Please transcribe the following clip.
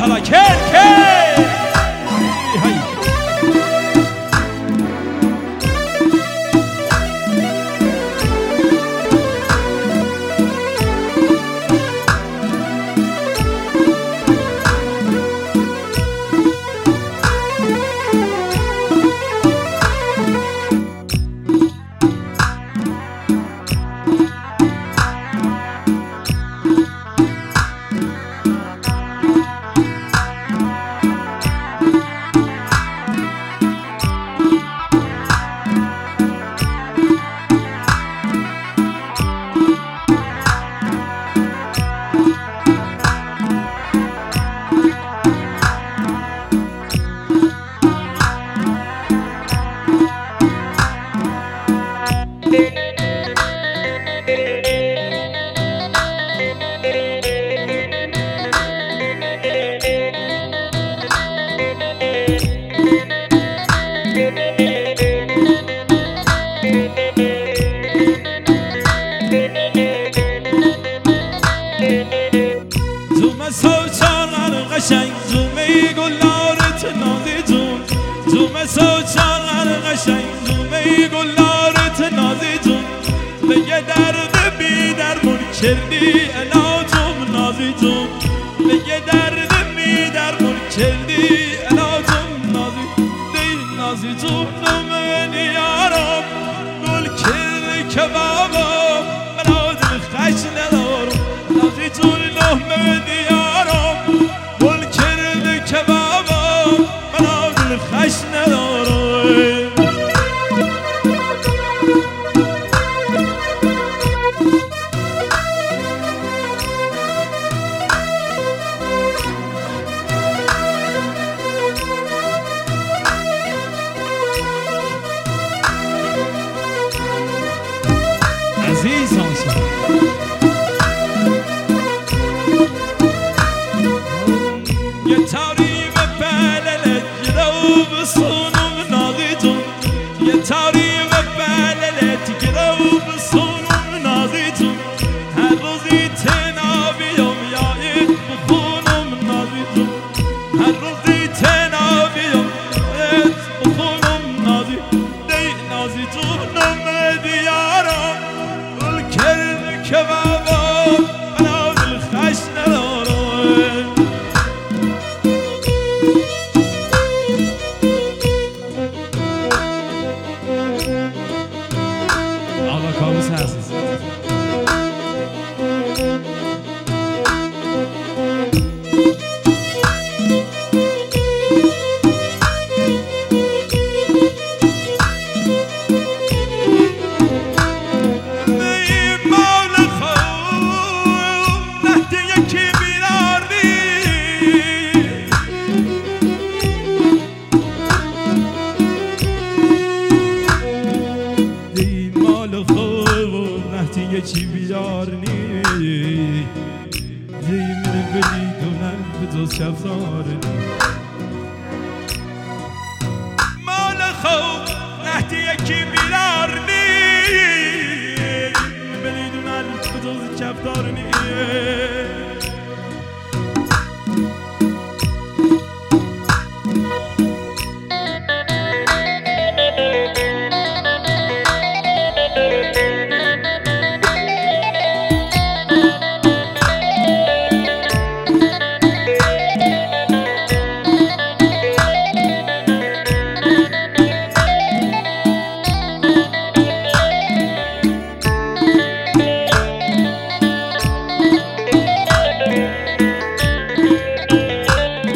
ماشاءالله کل زومه گلارت نازی جون زومه سوچان قشنگ زومه گلارت نازی جون بگه درد بی درمون کردی الاتم نازی جون بگه درد بی درمون کردی الاتم نازی دی نازی جون من یارم گل کرد که بابا من آدم خش ندارم نازی جون من خش ندارم عزیزان یه تاریب بللت جلو بصونم نازی جون یه تاریب بللت جلو بصونم نازی جون هر روزی تنابیم یایت بخونم نازی جون هر روزی تنابیم یایت بخونم نازی دی نازی جونم دیارم گل کرد که بابا من دل خش ندارم آقا کابوس هست یکی بیار نی دیمن بلیدونن به دوست شفزار نی مال خوب نهتی یکی بیار نی بلیدونن به دوست شفزار نی